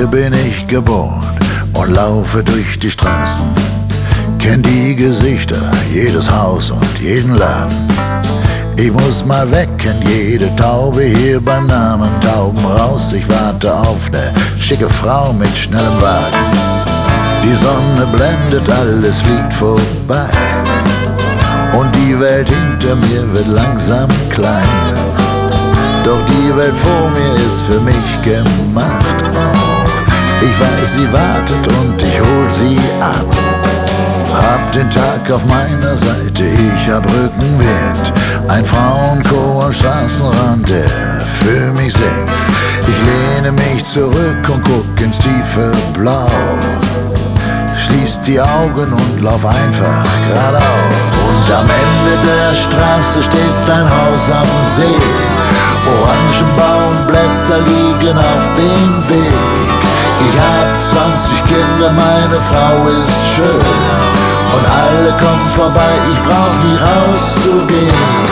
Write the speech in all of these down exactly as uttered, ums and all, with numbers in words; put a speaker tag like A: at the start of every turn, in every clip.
A: Hier bin ich geboren und laufe durch die Straßen. Kenn die Gesichter, jedes Haus und jeden Laden. Ich muss mal weg, kenn jede Taube hier beim Namen. Tauben raus, ich warte auf ne schicke Frau mit schnellem Wagen. Die Sonne blendet, alles fliegt vorbei. Und die Welt hinter mir wird langsam klein. Doch die Welt vor mir ist für mich gemacht. Oh, ich weiß, sie wartet und ich hol sie ab. Hab den Tag auf meiner Seite, ich hab Rückenwind. Ein Frauenchor am Straßenrand, der für mich singt. Ich lehne mich zurück und guck ins tiefe Blau. Schließ die Augen und lauf einfach geradeaus. Und am Ende der Straße steht ein Haus am See. Orangenbaumblätter liegen auf dem Weg. Ich hab zwanzig Kinder, meine Frau ist schön. Und alle kommen vorbei, ich brauch nie rauszugehen.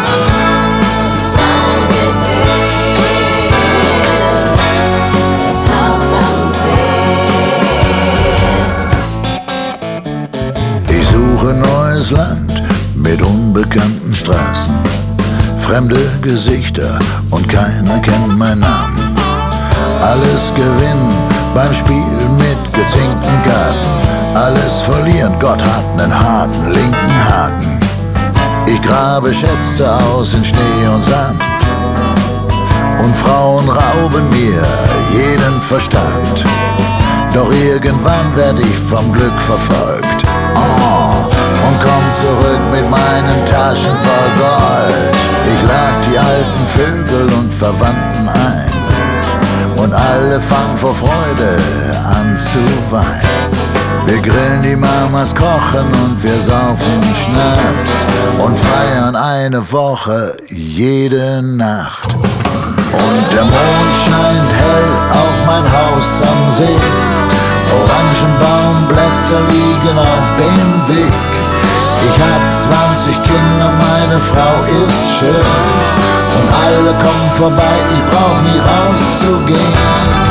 A: Ich suche neues Land mit unbekannten Straßen. Fremde Gesichter und keiner kennt meinen Namen. Alles gewinnen beim Spiel mit gezinkten Karten. Alles verlieren, Gott hat nen harten linken Haken. Ich grabe Schätze aus in Schnee und Sand. Und Frauen rauben mir jeden Verstand. Doch irgendwann werd ich vom Glück verfolgt. Oh, und komm zurück mit meinen Taschen voll Gold. Ich lad die alten Vögel und Verwandten ein. Und alle fangen vor Freude an zu weinen. Wir grillen, die Mamas kochen und wir saufen Schnaps und feiern eine Woche jede Nacht. Und der Mond scheint hell auf mein Haus am See. Orangenbaumblätter liegen auf dem Weg. Ich hab zwanzig Kinder, meine Frau ist schön. Und alle kommen vorbei, ich brauch nie rauszugehen.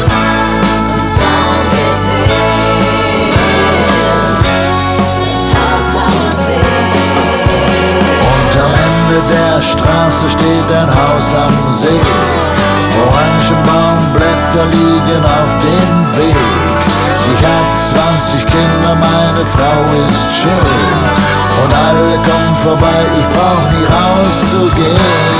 A: Der Straße steht ein Haus am See. Orangenbaumblätter liegen auf dem Weg. Ich hab zwanzig Kinder, meine Frau ist schön. Und alle kommen vorbei, ich brauch nie rauszugehen.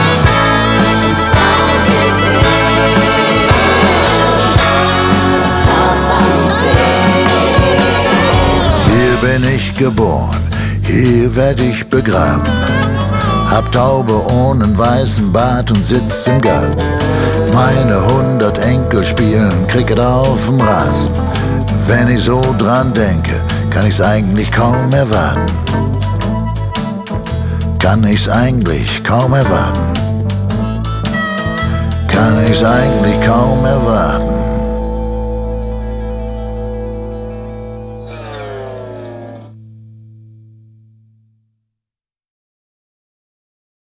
A: Hier bin ich geboren, hier werd ich begraben. Hab Taube ohne weißen Bart und sitz im Garten. Meine hundert Enkel spielen Cricket auf'm Rasen. Wenn ich so dran denke, kann ich's eigentlich kaum erwarten. Kann ich's eigentlich kaum erwarten. Kann ich's eigentlich kaum erwarten.